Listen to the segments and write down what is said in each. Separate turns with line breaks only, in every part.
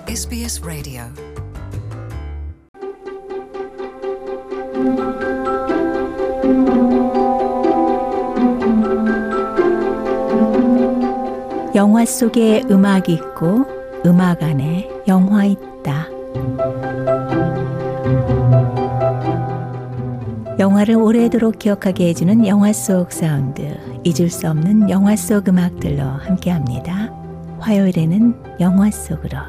SBS 라디오
영화 속에 음악 있고 음악 안에 영화 있다. 영화를 오래도록 기억하게 해주는 영화 속 사운드, 잊을 수 없는 영화 속 음악들로 함께합니다. 화요일에는 영화 속으로.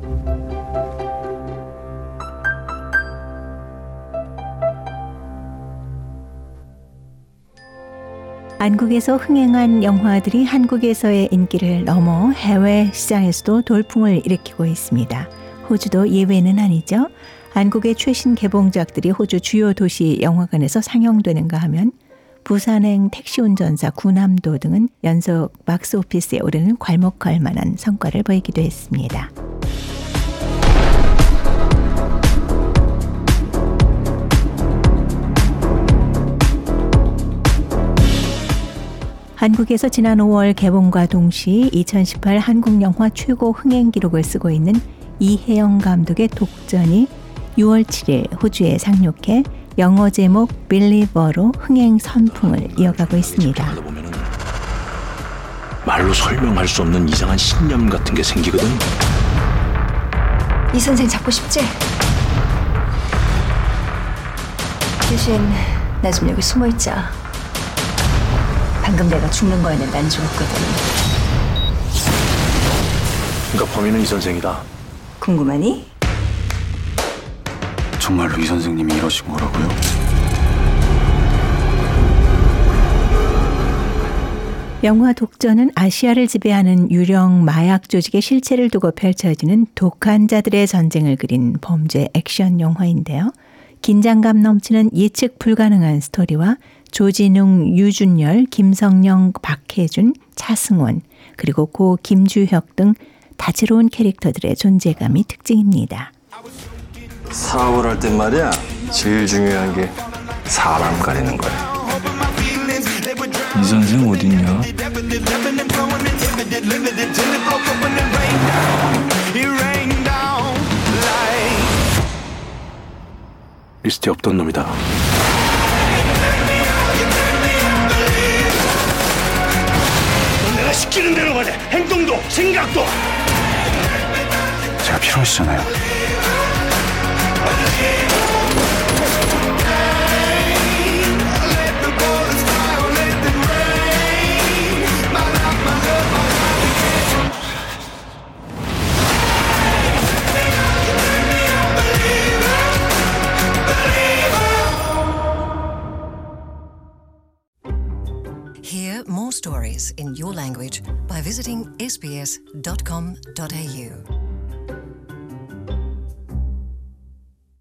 한국에서 흥행한 영화들이 한국에서의 인기를 넘어 해외 시장에서도 돌풍을 일으키고 있습니다. 호주도 예외는 아니죠. 한국의 최신 개봉작들이 호주 주요 도시 영화관에서 상영되는가 하면 부산행 택시운전사 구남도 등은 연속 박스오피스에 오르는 괄목할 만한 성과를 보이기도 했습니다. 한국에서 지난 5월 개봉과 동시 2018 한국 영화 최고 흥행 기록을 쓰고 있는 이혜영 감독의 독전이 6월 7일 호주에 상륙해 영어 제목 빌리버로 흥행 선풍을 이어가고 있습니다.
말로 설명할 수 없는 이상한 신념 같은 게 생기거든.
이 선생 잡고 싶지? 대신 나 좀 여기 숨어있자. 방금 내가 죽는 거에는 난 죽었거든.
그러니까 범인은 이 선생이다.
궁금하니?
정말로 이 선생님이 이러신 거라고요?
영화 독전은 아시아를 지배하는 유령 마약 조직의 실체를 두고 펼쳐지는 독한 자들의 전쟁을 그린 범죄 액션 영화인데요. 긴장감 넘치는 예측 불가능한 스토리와 조진웅, 유준열, 김성령, 박해준, 차승원, 그리고 고 김주혁 등 다채로운 캐릭터들의 존재감이 특징입니다.
사업을 할 땐 말이야, 제일 중요한 게 사람 가리는 거야.
이 선생 어딨냐? 리스트에 없던 놈이다.
내가 시키는 대로 가자. 행동도 생각도.
제가 필요하시잖아요.
Hear more stories in your language by visiting sbs.com.au.